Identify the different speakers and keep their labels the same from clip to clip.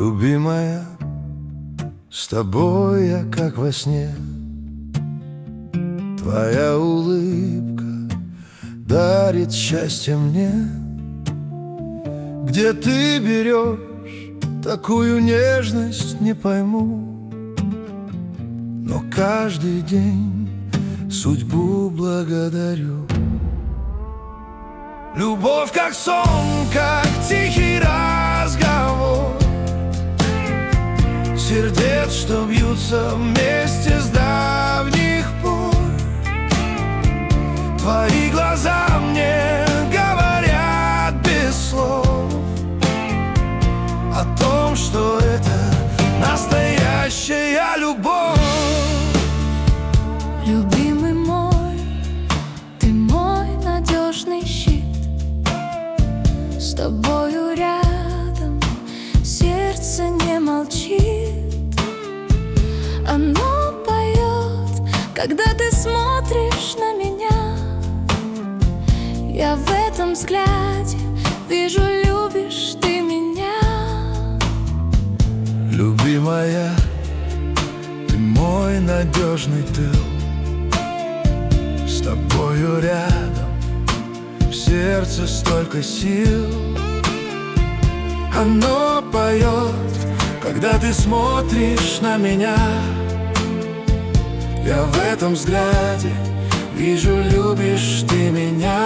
Speaker 1: Любимая, с тобой я как во сне. Твоя улыбка дарит счастье мне. Где ты берешь такую нежность, не пойму. Но каждый день судьбу благодарю. Любовь как сон, как тихий разговор сердец, что бьются вместе с давних пор. Твои глаза мне говорят без слов о том, что это настоящая любовь.
Speaker 2: Любимый мой, ты мой надежный щит. С тобою рядом сердце не молчит. Оно поет, когда ты смотришь на меня. Я в этом взгляде вижу, любишь ты меня.
Speaker 1: Любимая, ты мой надежный тыл. С тобою рядом в сердце столько сил. Оно поет, когда ты смотришь на меня. Я в этом взгляде вижу, любишь ты меня.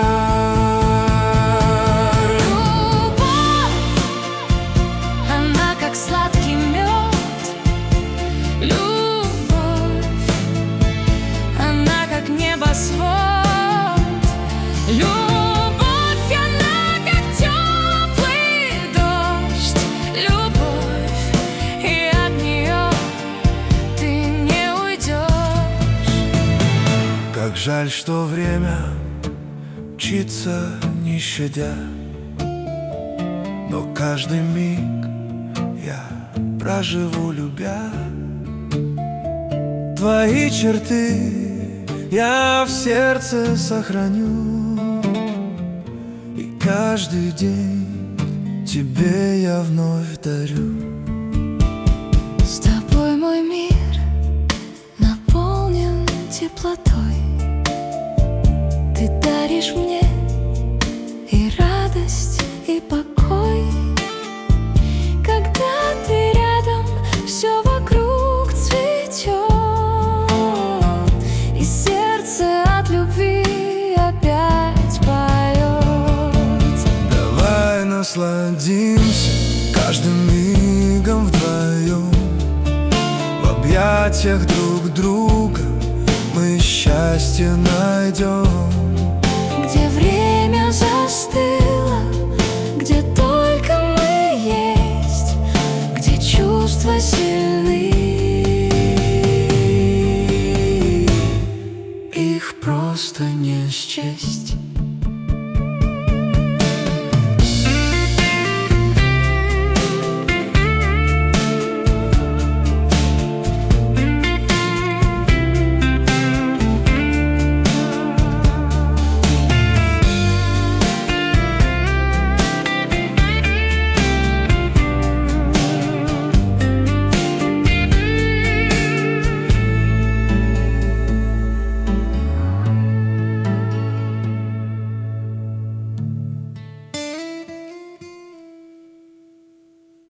Speaker 2: Любовь, она как сладкий мед. Любовь, она как небосвод. Любовь, она как теплый дождь. Любовь, и от нее ты не уйдешь.
Speaker 1: Как жаль, что время мчится не щадя, но каждый миг я проживу, любя. Твои черты я в сердце сохраню, и каждый день тебе я вновь дарю.
Speaker 2: С тобой мой мир наполнен теплотой. Ты даришь мне и радость, и покой. Когда ты рядом, все вокруг цветет, и сердце от любви опять поет.
Speaker 1: Давай насладимся каждым мигом вдвоем. В объятиях друг друга мы счастье найдем.
Speaker 2: Где время